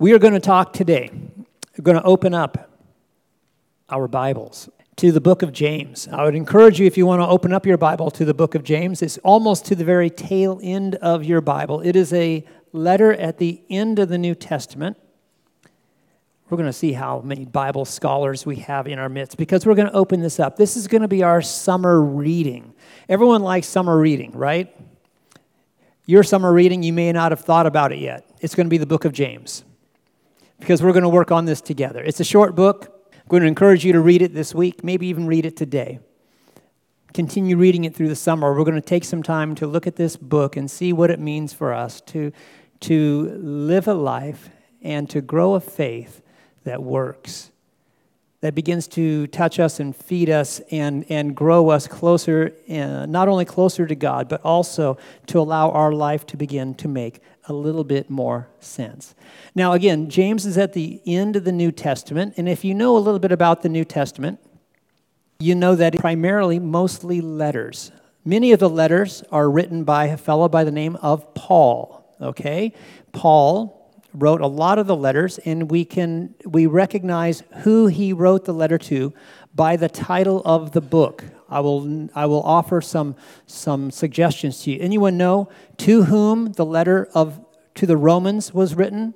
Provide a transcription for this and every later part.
We are going to talk today. We're going to open up our Bibles to the book of James. I would encourage you, if you want to open up your Bible to the book of James, it's almost to the very tail end of your Bible. It is a letter at the end of the New Testament. We're going to see how many Bible scholars we have in our midst because we're going to open this up. This is going to be our summer reading. Everyone likes summer reading, right? Your summer reading, you may not have thought about it yet. It's going to be the book of James because we're going to work on this together. It's a short book. I'm going to encourage you to read it this week, maybe even read it today. Continue reading it through the summer. We're going to take some time to look at this book and see what it means for us to live a life and to grow a faith that works, that begins to touch us and feed us and grow us closer, not only closer to God, but also to allow our life to begin to make a little bit more sense. Now, again, James is at the end of the New Testament, and if you know a little bit about the New Testament, you know that it's primarily mostly letters. Many of the letters are written by a fellow by the name of Paul, okay? Paul wrote a lot of the letters, and we recognize who he wrote the letter to by the title of the book. I will offer some suggestions to you. Anyone know to whom the letter to the Romans was written?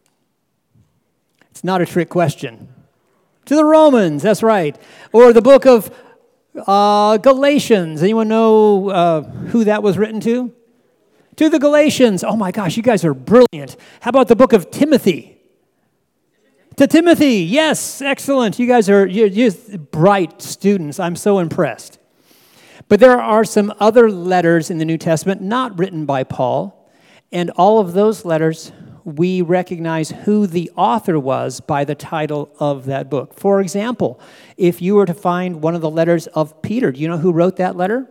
It's not a trick question. To the Romans, that's right. Or the book of Galatians. Anyone know who that was written to? To the Galatians. Oh my gosh, you guys are brilliant. How about the book of Timothy? To Timothy, yes, excellent. You guys are you're bright students. I'm so impressed. But there are some other letters in the New Testament not written by Paul, and all of those letters we recognize who the author was by the title of that book. For example, if you were to find one of the letters of Peter, do you know who wrote that letter?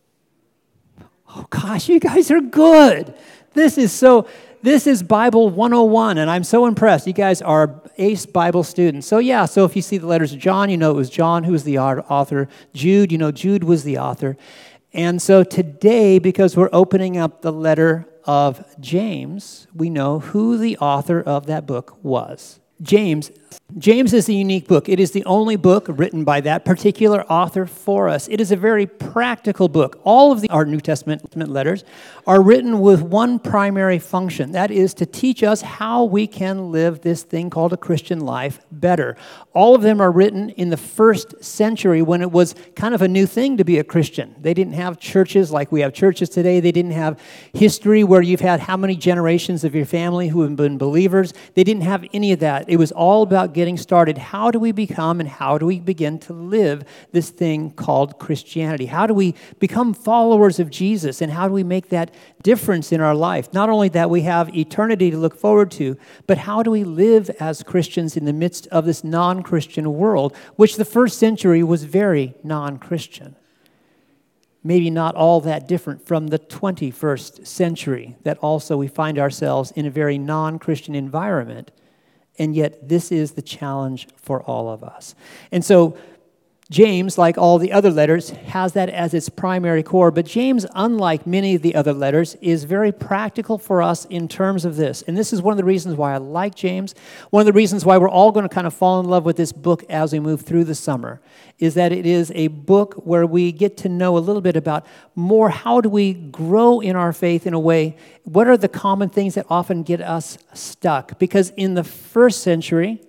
Oh gosh, you guys are good. This is Bible 101, and I'm so impressed. You guys are ace Bible students. So if you see the letters of John, you know it was John who was the author. Jude, you know Jude was the author. And so today, because we're opening up the letter of James, we know who the author of that book was. James is a unique book. It is the only book written by that particular author for us. It is a very practical book. All of our New Testament letters are written with one primary function. That is to teach us how we can live this thing called a Christian life better. All of them are written in the first century when it was kind of a new thing to be a Christian. They didn't have churches like we have churches today. They didn't have history where you've had how many generations of your family who have been believers. They didn't have any of that. It was all about getting started. How do we become and how do we begin to live this thing called Christianity? How do we become followers of Jesus, and how do we make that difference in our life? Not only that we have eternity to look forward to, but how do we live as Christians in the midst of this non-Christian world, which the first century was very non-Christian. Maybe not all that different from the 21st century, that also we find ourselves in a very non-Christian environment. And yet, this is the challenge for all of us. And so, James, like all the other letters, has that as its primary core. But James, unlike many of the other letters, is very practical for us in terms of this. And this is one of the reasons why I like James. One of the reasons why we're all going to kind of fall in love with this book as we move through the summer is that it is a book where we get to know a little bit about more how do we grow in our faith in a way. What are the common things that often get us stuck? Because in the first century,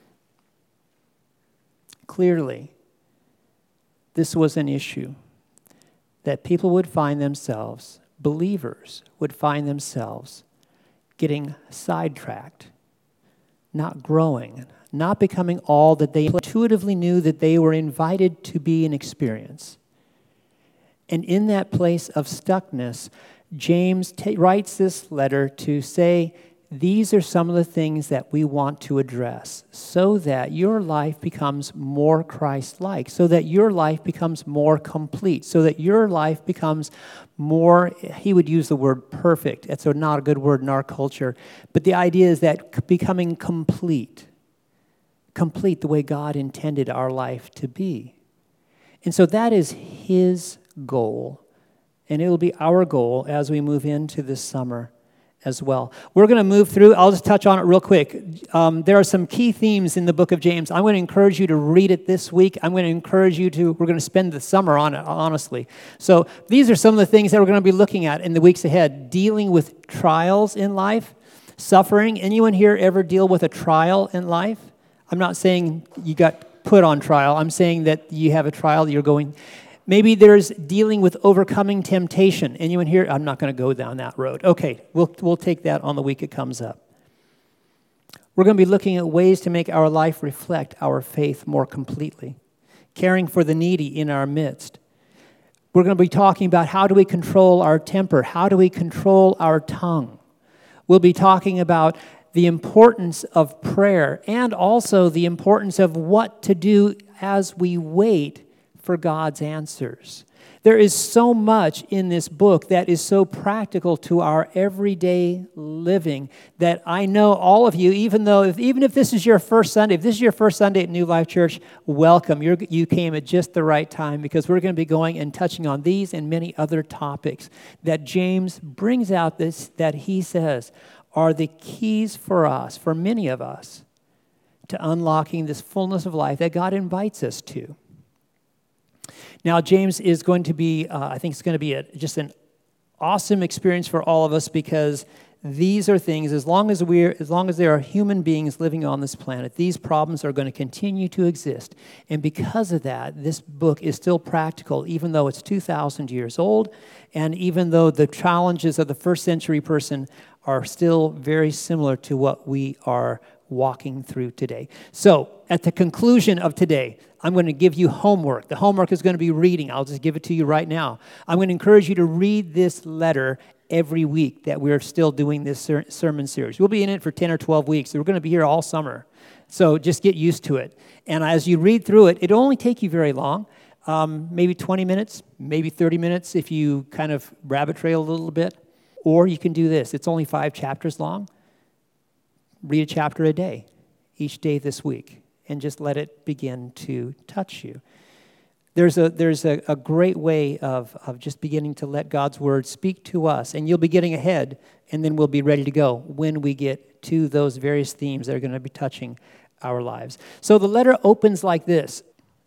clearly, this was an issue that people would find themselves, believers would find themselves getting sidetracked, not growing, not becoming all that they intuitively knew that they were invited to be and experience. And in that place of stuckness, James writes this letter to say, these are some of the things that we want to address so that your life becomes more Christ-like, so that your life becomes more complete, so that your life becomes more, he would use the word perfect. That's not a good word in our culture. But the idea is that becoming complete the way God intended our life to be. And so that is his goal, and it will be our goal as we move into this summer as well. We're going to move through. I'll just touch on it real quick. There are some key themes in the book of James. I'm going to encourage you to read it this week. I'm going to encourage you to, we're going to spend the summer on it, honestly. So these are some of the things that we're going to be looking at in the weeks ahead. Dealing with trials in life, suffering. Anyone here ever deal with a trial in life? I'm not saying you got put on trial. I'm saying that you have a trial that you're going. Maybe there's dealing with overcoming temptation. Anyone here? I'm not going to go down that road. Okay, we'll take that on the week it comes up. We're going to be looking at ways to make our life reflect our faith more completely. Caring for the needy in our midst. We're going to be talking about how do we control our temper? How do we control our tongue? We'll be talking about the importance of prayer and also the importance of what to do as we wait for God's answers. There is so much in this book that is so practical to our everyday living that I know all of you, even if this is your first Sunday, if this is your first Sunday at New Life Church, welcome. You came at just the right time because we're going to be going and touching on these and many other topics that James brings out that he says are the keys for us, for many of us, to unlocking this fullness of life that God invites us to. Now, James is going to be, I think it's going to be just an awesome experience for all of us because these are things, as long as there are human beings living on this planet, these problems are going to continue to exist. And because of that, this book is still practical, even though it's 2,000 years old, and even though the challenges of the first century person are still very similar to what we are walking through today. So, at the conclusion of today, I'm going to give you homework. The homework is going to be reading. I'll just give it to you right now. I'm going to encourage you to read this letter every week that we're still doing this sermon series. We'll be in it for 10 or 12 weeks. So we're going to be here all summer. So just get used to it. And as you read through it, it'll only take you very long, maybe 20 minutes, maybe 30 minutes if you kind of rabbit trail a little bit. Or you can do this. It's only 5 chapters long. Read a chapter a day, each day this week, and just let it begin to touch you. There's a great way of just beginning to let God's word speak to us, and you'll be getting ahead, and then we'll be ready to go when we get to those various themes that are going to be touching our lives. So the letter opens like this.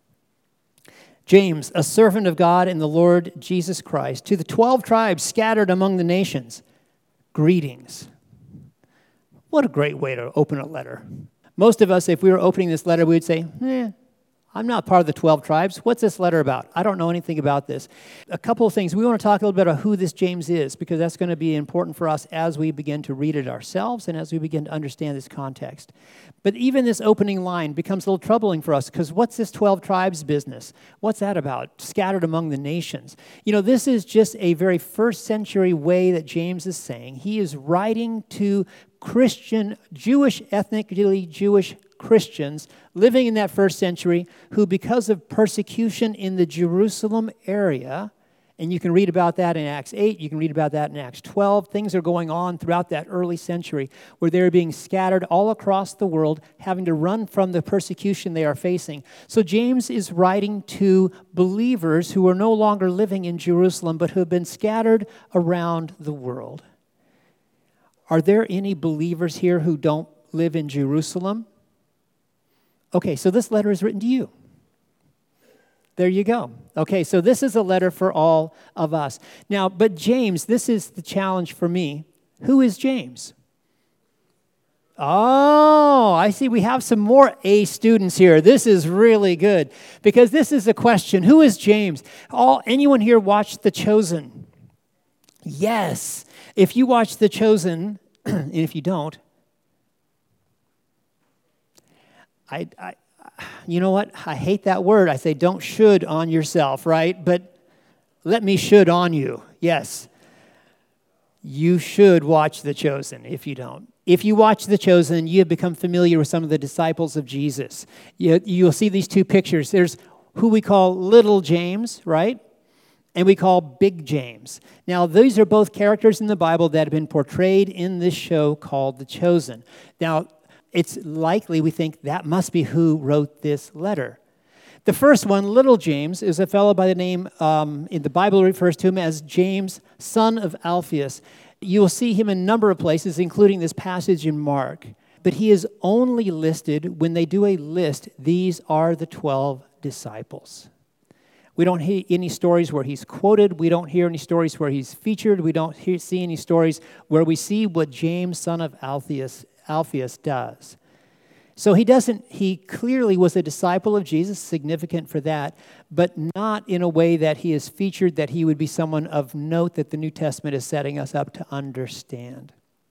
James, a servant of God and the Lord Jesus Christ, to the 12 tribes scattered among the nations, greetings. What a great way to open a letter. Most of us, if we were opening this letter, we would say, I'm not part of the 12 tribes. What's this letter about? I don't know anything about this. A couple of things. We want to talk a little bit about who this James is, because that's going to be important for us as we begin to read it ourselves and as we begin to understand this context. But even this opening line becomes a little troubling for us, because what's this 12 tribes business? What's that about? Scattered among the nations. You know, this is just a very first century way that James is saying. He is writing to Christian, ethnically Jewish Christians living in that first century who, because of persecution in the Jerusalem area, and you can read about that in Acts 8, you can read about that in Acts 12, things are going on throughout that early century where they're being scattered all across the world, having to run from the persecution they are facing. So James is writing to believers who are no longer living in Jerusalem, but who have been scattered around the world. Are there any believers here who don't live in Jerusalem? Okay, so this letter is written to you. There you go. Okay, so this is a letter for all of us. Now, but James, this is the challenge for me. Who is James? Oh, I see we have some more A students here. This is really good because this is a question. Who is James? Anyone here watch The Chosen? Yes. If you watch The Chosen, and if you don't, you know what? I hate that word. I say don't should on yourself, right? But let me should on you. Yes. You should watch The Chosen if you don't. If you watch The Chosen, you have become familiar with some of the disciples of Jesus. You'll see these two pictures. There's who we call little James, right? And we call Big James. Now, these are both characters in the Bible that have been portrayed in this show called The Chosen. Now, it's likely we think that must be who wrote this letter. The first one, little James, is a fellow by the name, in the Bible refers to him as James, son of Alphaeus. You will see him in a number of places, including this passage in Mark. But he is only listed, when they do a list, these are the 12 disciples. We don't hear any stories where he's quoted. We don't hear any stories where he's featured. We don't see any stories where we see what James, son of Alphaeus does. So he clearly was a disciple of Jesus, significant for that, but not in a way that he is featured, that he would be someone of note that the New Testament is setting us up to understand.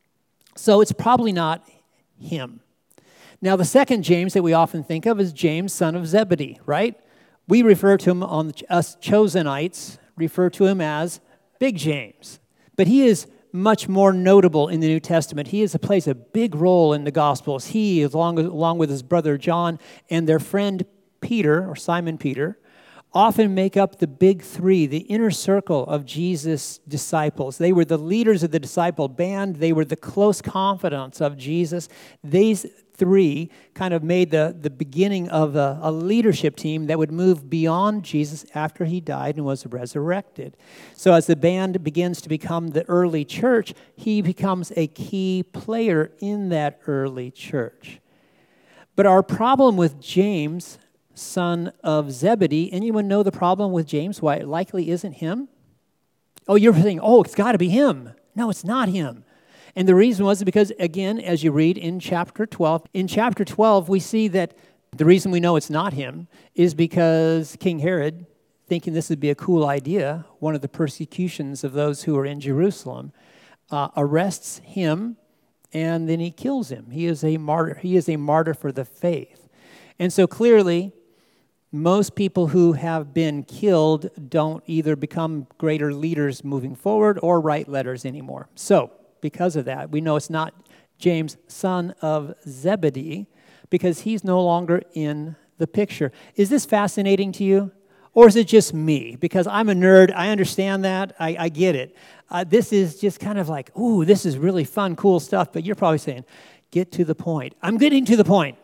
So it's probably not him. Now, the second James that we often think of is James, son of Zebedee, right? We refer to him, us Chosenites, refer to him as Big James. But he is much more notable in the New Testament. He plays a big role in the Gospels. He, along with his brother John and their friend Peter, or Simon Peter, often make up the big three, the inner circle of Jesus' disciples. They were the leaders of the disciple band. They were the close confidants of Jesus. These three kind of made the beginning of a leadership team that would move beyond Jesus after he died and was resurrected. So as the band begins to become the early church, he becomes a key player in that early church. But our problem with James, son of Zebedee, anyone know the problem with James, why it likely isn't him? Oh, you're saying, it's got to be him. No, it's not him. And the reason was because, again, as you read in chapter 12, we see that the reason we know it's not him is because King Herod, thinking this would be a cool idea, one of the persecutions of those who are in Jerusalem, arrests him, and then he kills him. He is a martyr. He is a martyr for the faith. And so clearly, most people who have been killed don't either become greater leaders moving forward or write letters anymore. So, because of that, we know it's not James, son of Zebedee, because he's no longer in the picture. Is this fascinating to you? Or is it just me? Because I'm a nerd, I understand that, I get it. This is just kind of like, ooh, this is really fun, cool stuff, but you're probably saying, get to the point. I'm getting to the point.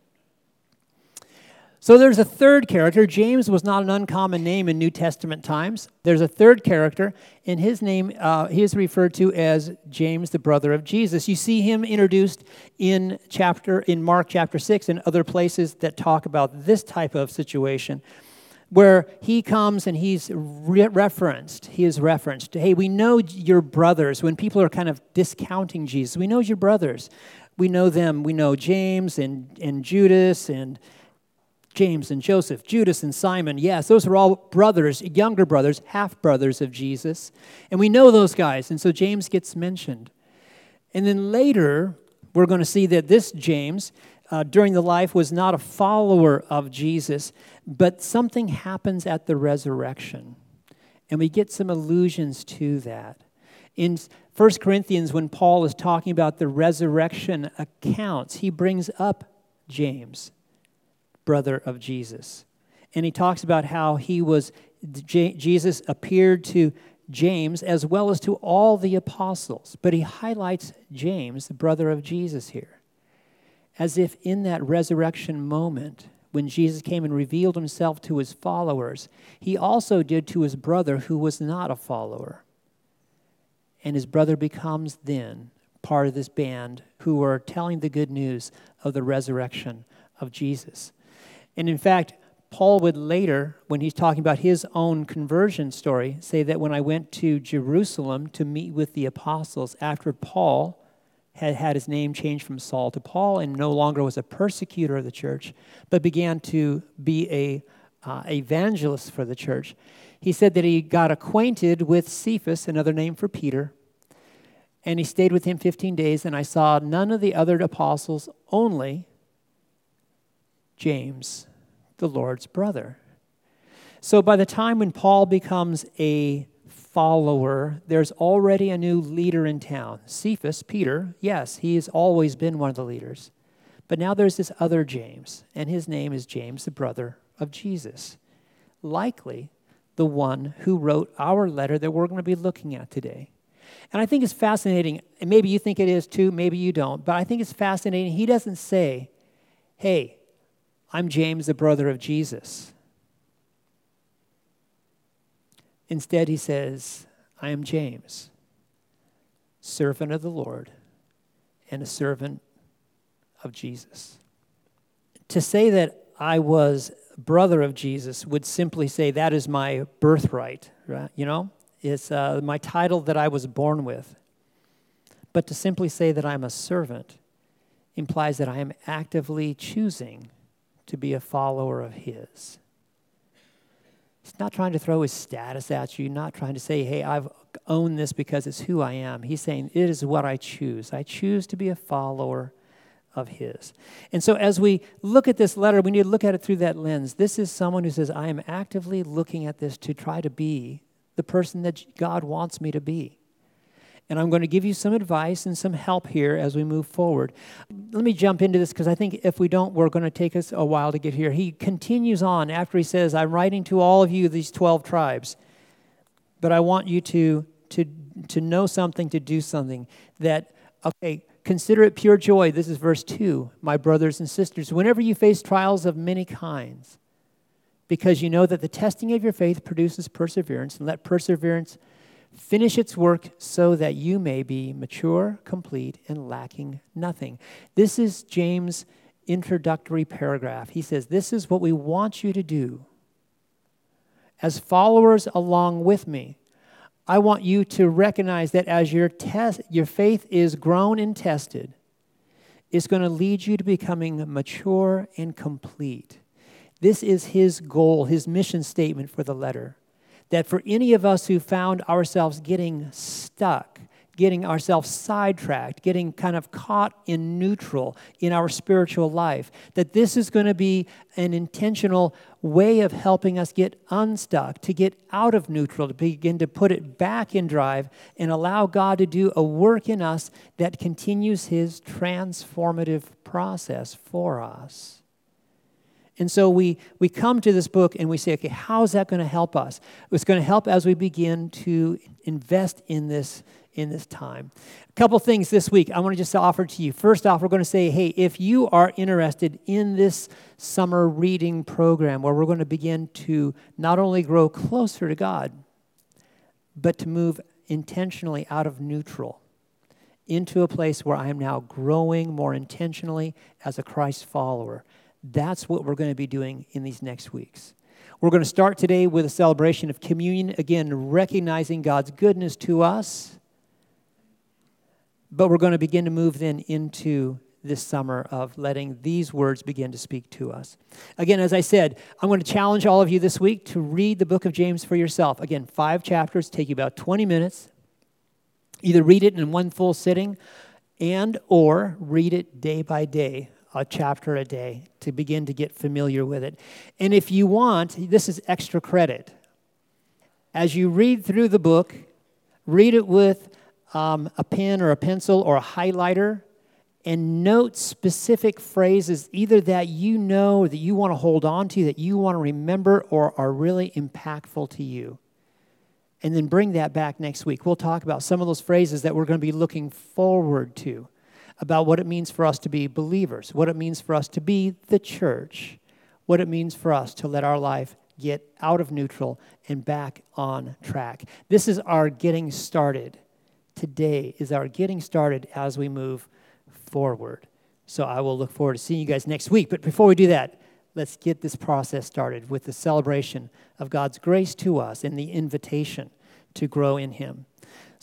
So there's a third character. James was not an uncommon name in New Testament times. There's a third character, and his name, he is referred to as James, the brother of Jesus. You see him introduced in Mark chapter 6 and other places that talk about this type of situation, where he comes and he's referenced. He is referenced. Hey, we know your brothers. When people are kind of discounting Jesus, we know your brothers. We know them. We know James and Judas and James and Joseph, Judas and Simon. Yes, those are all brothers, younger brothers, half-brothers of Jesus. And we know those guys, and so James gets mentioned. And then later, we're going to see that this James, during the life, was not a follower of Jesus, but something happens at the resurrection. And we get some allusions to that. In 1 Corinthians, when Paul is talking about the resurrection accounts, he brings up James, brother of Jesus. And he talks about how Jesus appeared to James as well as to all the apostles. But he highlights James, the brother of Jesus here, as if in that resurrection moment, when Jesus came and revealed himself to his followers, he also did to his brother who was not a follower. And his brother becomes then part of this band who are telling the good news of the resurrection of Jesus. And in fact, Paul would later, when he's talking about his own conversion story, say that when I went to Jerusalem to meet with the apostles after Paul had his name changed from Saul to Paul and no longer was a persecutor of the church, but began to be a evangelist for the church, he said that he got acquainted with Cephas, another name for Peter, and he stayed with him 15 days, and I saw none of the other apostles, only James, the Lord's brother. So by the time when Paul becomes a follower, there's already a new leader in town. Cephas, Peter, yes, he has always been one of the leaders. But now there's this other James, and his name is James, the brother of Jesus. Likely the one who wrote our letter that we're going to be looking at today. And I think it's fascinating, and maybe you think it is too, maybe you don't, but I think it's fascinating. He doesn't say, hey, I'm James, the brother of Jesus. Instead, he says, I am James, servant of the Lord and a servant of Jesus. To say that I was brother of Jesus would simply say that is my birthright, right? You know? It's my title that I was born with. But to simply say that I'm a servant implies that I am actively choosing to be a follower of his. He's not trying to throw his status at you, not trying to say, hey, I've owned this because it's who I am. He's saying, it is what I choose. I choose to be a follower of his. And so as we look at this letter, we need to look at it through that lens. This is someone who says, I am actively looking at this to try to be the person that God wants me to be. And I'm going to give you some advice and some help here as we move forward. Let me jump into this because I think if we don't, we're going to take us a while to get here. He continues on after he says, I'm writing to all of you, these 12 tribes, but I want you to know something, to do something that, okay, consider it pure joy. This is verse 2, my brothers and sisters, whenever you face trials of many kinds, because you know that the testing of your faith produces perseverance, and let perseverance finish its work so that you may be mature, complete, and lacking nothing. This is James' introductory paragraph. He says, this is what we want you to do. As followers along with me, I want you to recognize that as your faith is grown and tested, it's going to lead you to becoming mature and complete. This is his goal, his mission statement for the letter. That for any of us who found ourselves getting stuck, getting ourselves sidetracked, getting kind of caught in neutral in our spiritual life, that this is going to be an intentional way of helping us get unstuck, to get out of neutral, to begin to put it back in drive and allow God to do a work in us that continues his transformative process for us. And so we come to this book and we say, okay, how is that going to help us? It's going to help as we begin to invest in this time. A couple things this week I want to just offer to you. First off, we're going to say, hey, if you are interested in this summer reading program where we're going to begin to not only grow closer to God, but to move intentionally out of neutral into a place where I am now growing more intentionally as a Christ follower. That's what we're going to be doing in these next weeks. We're going to start today with a celebration of communion, again, recognizing God's goodness to us. But we're going to begin to move then into this summer of letting these words begin to speak to us. Again, as I said, I'm going to challenge all of you this week to read the book of James for yourself. Again, 5 chapters, take you about 20 minutes. Either read it in one full sitting or read it day by day, a chapter a day, to begin to get familiar with it. And if you want, this is extra credit. As you read through the book, read it with a pen or a pencil or a highlighter, and note specific phrases, either that you know, that you want to hold on to, that you want to remember, or are really impactful to you. And then bring that back next week. We'll talk about some of those phrases that we're going to be looking forward to, about what it means for us to be believers, what it means for us to be the church, what it means for us to let our life get out of neutral and back on track. This is our getting started. Today is our getting started as we move forward. So I will look forward to seeing you guys next week. But before we do that, let's get this process started with the celebration of God's grace to us and the invitation to grow in him.